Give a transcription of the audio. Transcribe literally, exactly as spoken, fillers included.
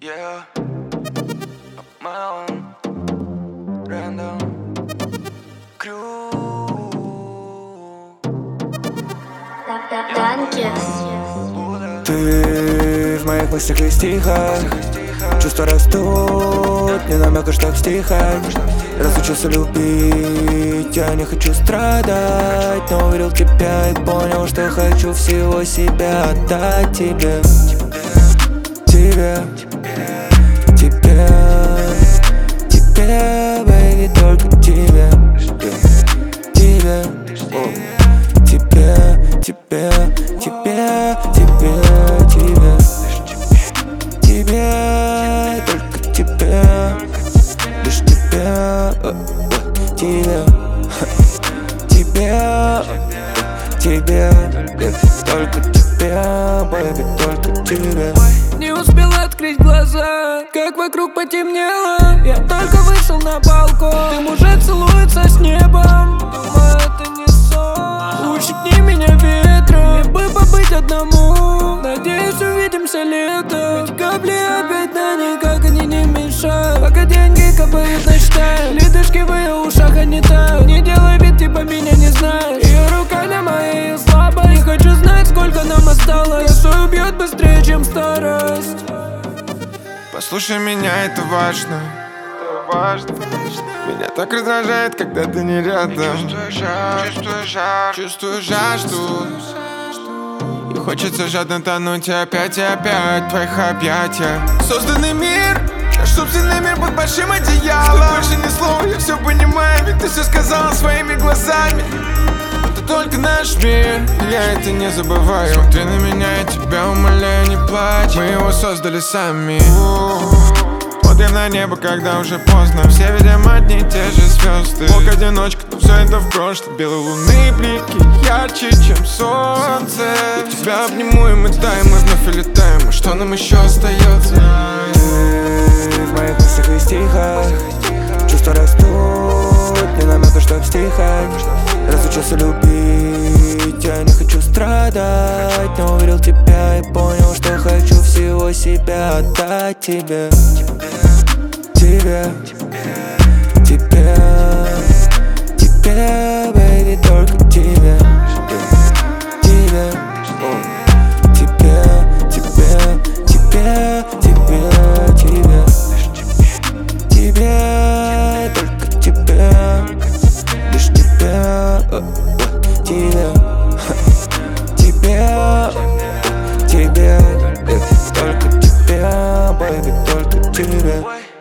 Yeah, Malone, Random, Crew. Ты в моих мыслях и стихах, чувства растут, не намекаешь так в стихах. Разучился любить, я не хочу страдать, но уверил тебя и понял, что хочу всего себя отдать тебе. Тебе, тебе, тебе, baby, только тебе. Тебе, тебе, тебе, тебе, тебе, тебе, тебе, только тебе, лишь тебе, тебе, тебе, тебе, только тебе, baby, только тебе. Не успел открыть глаза, как вокруг потемнело. Я только вышел на балкон, дым уже целуется с небом. Думаю, это не сон. Ущипни меня ветром, мне бы побыть одному. Надеюсь, увидимся летом. Ведь капли опять на никак они не мешают. Пока деньги капают на счетах, ледышки в ее ушах, они тают. Не делай вид, типа меня не знаешь. Ее рука на моей слабой. Не хочу знать, сколько нам осталось. Что убьет быстрее, чем старость. Послушай меня, это важно. Это важно. Меня так раздражает, когда ты не рядом. Чувствую жар, чувствую жар, чувствую жажду. И хочется жадно тонуть опять и опять в твоих объятиях. Созданный мир, наш собственный мир под большим одеялом. Что больше ни слова, я все понимаю, ведь ты все сказала своими глазами. Это только наш мир, я это не забываю. Смотри на меня, я тебя умоляю, не плачь. Мы его создали сами. Смотрим на небо, когда уже поздно. Все видим одни и те же звезды. Бог одиночка, но все это в прошлом. Белые луны блики ярче, чем солнце. Я тебя обниму, и мы таем, мы вновь улетаем. А что нам еще остается? Ты в моих мыслях и стихах, чувства растут, не намекаешь так в стихах. Разучился любить, я не хочу страдать, но уверил тебя и понял, что хочу всего себя отдать тебе. Тебе, тебе, тебе, baby, только тебе. Тебе, тебе, тебе, тебе, тебе, тебе, тебе, только тебе, лишь тебе, тебе, тебе, тебе, только тебе, baby, только тебе.